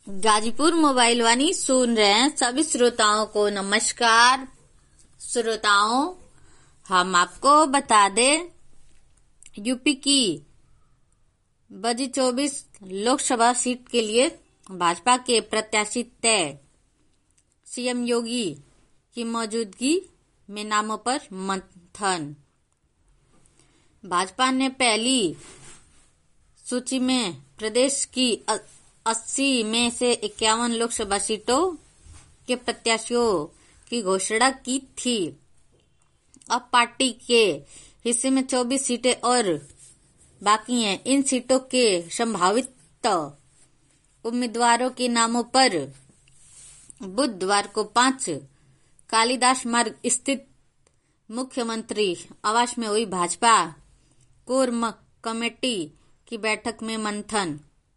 Ghazipur mobile वाणी सुन रहे हैं सभी श्रोताओं को नमस्कार। श्रोताओं, हम आपको बता दें, यूपी की बजी 24 लोकसभा सीट के लिए भाजपा के प्रत्याशी तय। सीएम योगी की मौजूदगी में नामों पर मंथन। भाजपा ने पहली सूची में प्रदेश की 80 में से 51 लोकसभा सीटों के प्रत्याशियों की घोषणा की थी। अब पार्टी के हिस्से में 24 सीटें और बाकी हैं। इन सीटों के संभावित उम्मीदवारों के नामों पर बुधवार को 5 कालिदास मार्ग स्थित मुख्यमंत्री आवास में हुई भाजपा कोर कमेटी की बैठक में मंथन।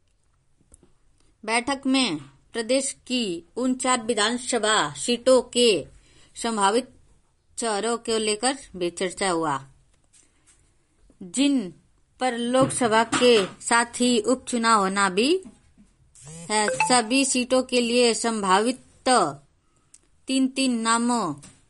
बैठक में प्रदेश की उन 4 विधानसभा सीटों के संभावित चेहरों को लेकर भी चर्चा हुआ, जिन पर लोकसभा के साथ ही उपचुनाव होना भी है। सभी सीटों के लिए संभावित 3-3 नामों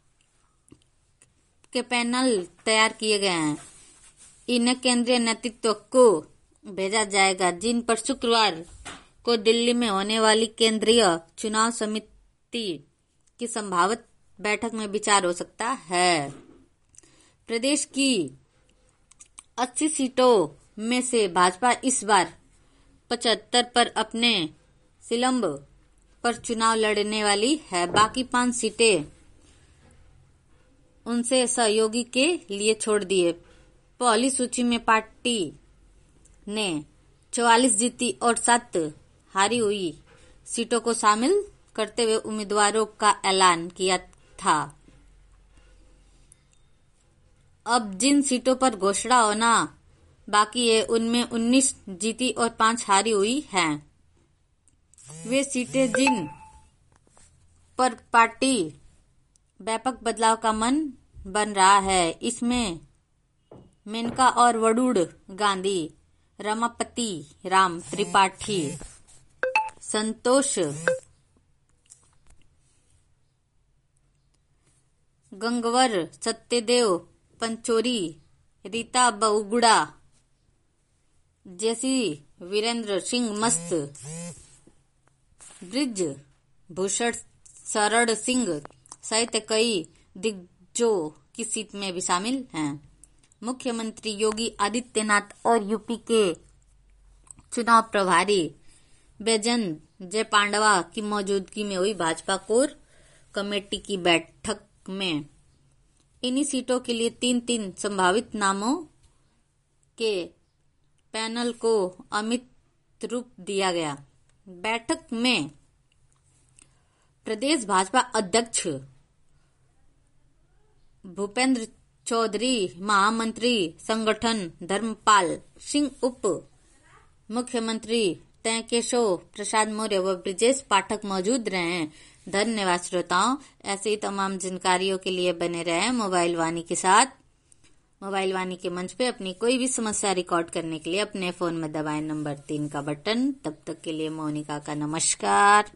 के पैनल तैयार किए गए हैं। इन्हें केंद्रीय नेतृत्व को भेजा जाएगा, जिन पर शुक्रवार को दिल्ली में होने वाली केंद्रीय चुनाव समिति की संभावित बैठक में विचार हो सकता है। प्रदेश की 80 सीटों में से भाजपा इस बार 75 पर अपने सिलंब पर चुनाव लड़ने वाली है। बाकी 5 सीटें उनसे सहयोगी के लिए छोड़ दिए। पहली सूची में पार्टी ने 44 जीती और 7 हारी हुई सीटों को शामिल करते हुए उम्मीदवारों का ऐलान किया था। अब जिन सीटों पर घोषणा होना बाकी है, उनमें 19 जीती और 5 हारी हुई हैं। वे सीटें जिन पर पार्टी व्यापक बदलाव का मन बन रहा है, इसमें मेनका और वरुण गांधी, रमापति राम त्रिपाठी, संतोष गंगवार, सत्यदेव पंचोरी, रीता बहुगुड़ा जैसी, वीरेंद्र सिंह मस्त, ब्रिज भूषण शरण सिंह सहित कई दिग्गजों की सीट में भी शामिल हैं। मुख्यमंत्री योगी आदित्यनाथ और यूपी के चुनाव प्रभारी बैजयंत जय पांडवा की मौजूदगी में हुई भाजपा कोर कमेटी की बैठक में इन्हीं सीटों के लिए 3-3 संभावित नामों के पैनल को अमित रूप दिया गया। बैठक में प्रदेश भाजपा अध्यक्ष भूपेंद्र चौधरी, महामंत्री संगठन धर्मपाल सिंह, उप मुख्यमंत्री तयकेशव प्रसाद मौर्य व ब्रिजेश पाठक मौजूद रहे हैं। धन्यवाद श्रोताओं। ऐसे ही तमाम जानकारियों के लिए बने रहें मोबाइल वाणी के साथ। मोबाइल वाणी के मंच पे अपनी कोई भी समस्या रिकॉर्ड करने के लिए अपने फोन में दबाएं नंबर 3 का बटन। तब तक के लिए मोनिका का नमस्कार।